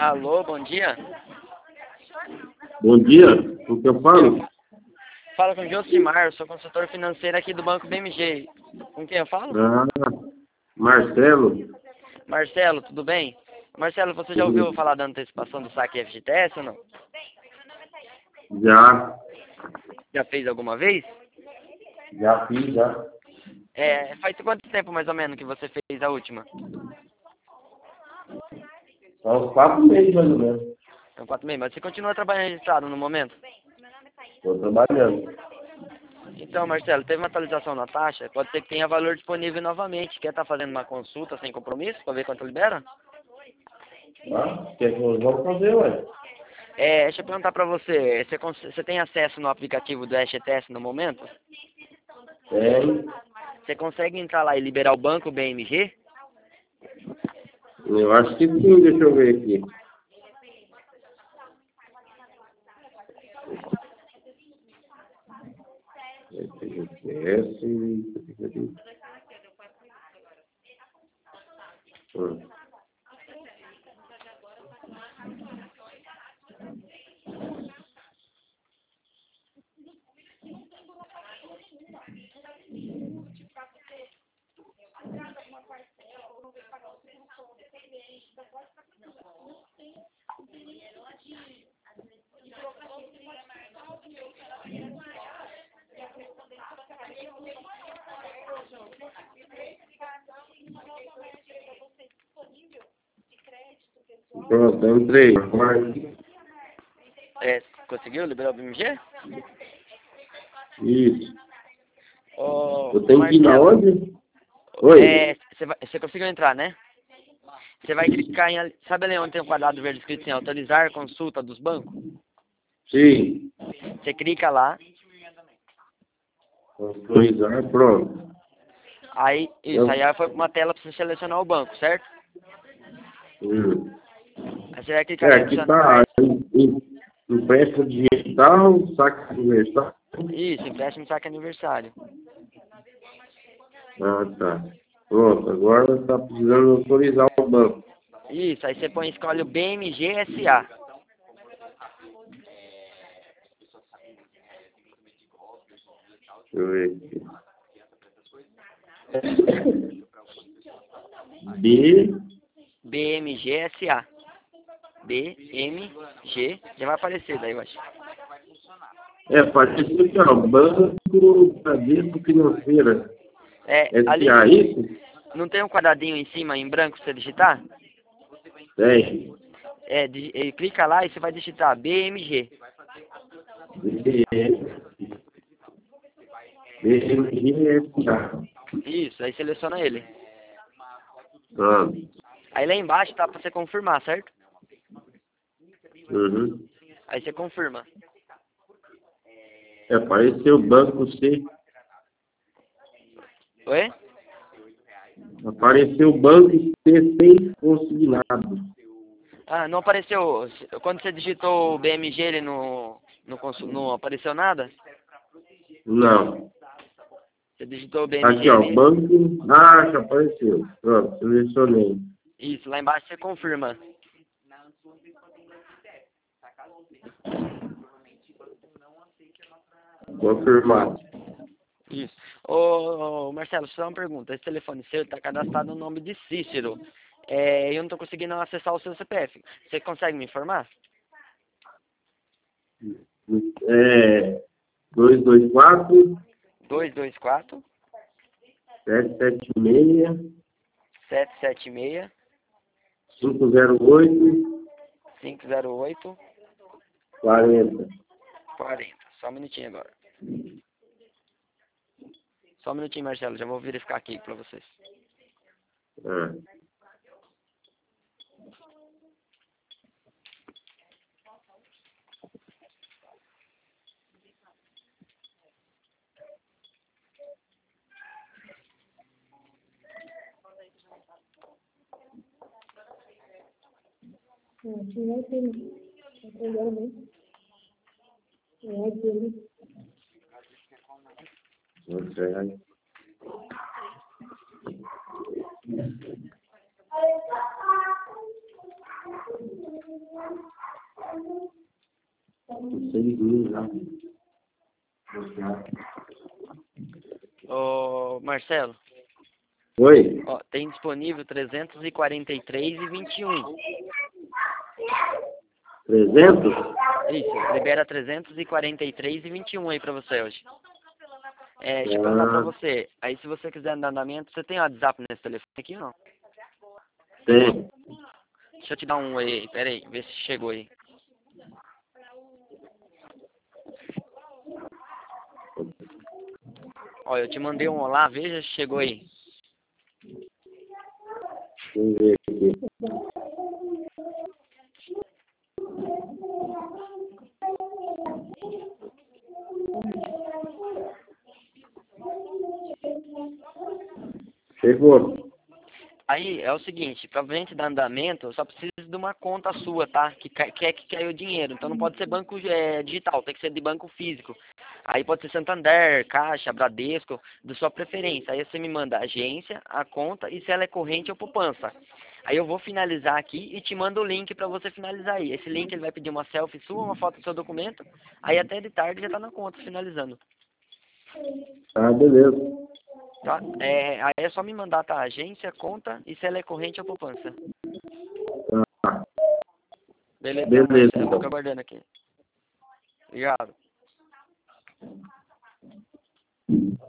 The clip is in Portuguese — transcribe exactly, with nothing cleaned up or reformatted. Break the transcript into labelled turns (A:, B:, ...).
A: Alô, bom dia.
B: Bom dia, o que eu falo?
A: Fala com o Josimar, eu sou consultor financeiro aqui do Banco B M G. Com quem eu falo?
B: Ah, Marcelo.
A: Marcelo, tudo bem? Marcelo, você já ouviu falar da antecipação do saque F G T S ou não?
B: Já,
A: Já fez alguma vez?
B: já fiz, já.
A: É, faz quanto tempo mais ou menos que você fez a última?
B: Há uns quatro meses, mais ou menos.
A: São quatro meses, mas você continua trabalhando registrado no momento?
B: Estou trabalhando.
A: Então, Marcelo, teve uma atualização na taxa, pode ser que tenha valor disponível novamente. Quer estar fazendo uma consulta sem compromisso para ver quanto libera?
B: Ah, quer que nós vamos fazer, ué?
A: É, deixa eu perguntar para você, você, cons- você tem acesso no aplicativo do F G T S no momento?
B: Tem.
A: Você consegue entrar lá e liberar o banco B M G?
B: Eu acho que sim, deixa eu ver aqui. S. Hum. Pronto, eu entrei.
A: É, conseguiu liberar o B M G?
B: Isso.
A: Ô,
B: Eu tenho que ir na
A: Marcelo,
B: onde? Oi.
A: é, você, vai, você conseguiu entrar, né? Você vai clicar em... ali- Sabe ali onde tem um quadrado verde escrito assim, autorizar consulta dos bancos?
B: Sim.
A: Você clica lá,
B: Autorizar, pronto.
A: aí, isso, aí
B: Eu,
A: foi pra uma tela para você selecionar o banco, certo?
B: hum.
A: Aí você vai clicar
B: É,
A: em
B: aqui
A: adicionar,
B: tá em- em- empréstimo digital, saque universal.
A: isso, empréstimo saque aniversário.
B: Ah, tá. Pronto, agora está precisando autorizar o banco.
A: Isso, aí você põe, escolhe o B M G S A.
B: Deixa eu ver aqui. B,
A: B M G S A. B M G, já vai aparecer daí, eu acho.
B: é, parece que é o Banco Bradesco Financeira.
A: É, ali
B: S A, isso?
A: não tem um quadradinho em cima em branco pra você digitar?
B: Tem.
A: É, di- eh, clica lá e você vai digitar B M G.
B: B, B M G S A.
A: Isso, aí seleciona ele.
B: Ah,
A: Aí lá embaixo tá pra você confirmar, certo?
B: uhum.
A: Aí você confirma.
B: É, apareceu o Banco C.
A: Oi?
B: Apareceu o Banco C sem consignado.
A: Ah, não apareceu. Quando você digitou o B M G ele no, no consu- não apareceu nada?
B: Não.
A: Você digitou o B M G
B: Aqui, ó,
A: ali?
B: banco. Ah, já apareceu. Pronto, selecionei.
A: Isso, lá embaixo você confirma.
B: Confirmado.
A: Isso. Ô, ô, Marcelo, só uma pergunta. Esse telefone seu está cadastrado no nome de Cícero. É, eu não estou conseguindo acessar o seu C P F. Você consegue me informar?
B: É, dois dois quatro,
A: dois dois quatro,
B: sete sete seis,
A: sete sete seis,
B: cinco zero oito,
A: cinco zero oito,
B: quarenta.
A: quatro zero. Só um minutinho agora. Só um minutinho, Marcelo. Já vou verificar aqui para vocês.
B: Ah. Nossa, Seis mil já.
A: Ô, Marcelo,
B: Oi?
A: ó, tem disponível trezentos e quarenta e três e vinte e um.
B: trezentos?
A: Isso, libera trezentos e quarenta e três e vinte e um aí pra você hoje. É, deixa eu perguntar pra
B: Ah,
A: você. Aí se você quiser no andamento, você tem WhatsApp nesse telefone aqui ou não?
B: tem.
A: Deixa eu te dar um oi aí, pera aí, vê se chegou aí. Ó, eu te mandei um olá, veja se chegou aí.
B: Deixa eu ver aqui. Chegou.
A: Aí é o seguinte, pra gente dar andamento, eu só preciso de uma conta sua, tá? Que ca- que é que caiu o dinheiro. Então não pode ser banco é, digital, tem que ser de banco físico. Aí pode ser Santander, Caixa, Bradesco, de sua preferência. Aí você me manda a agência, a conta e se ela é corrente ou poupança. Aí eu vou finalizar aqui e te mando o link pra você finalizar aí. Esse link ele vai pedir uma selfie sua, uma foto do seu documento. Aí até de tarde já tá na conta finalizando.
B: Ah, beleza.
A: Tá? É, aí é só me mandar tá, a agência, conta e se ela é corrente ou poupança.
B: Tá.
A: Beleza, então,
B: Beleza,
A: Marcelo.
B: então.
A: Fico aguardando aqui. Obrigado.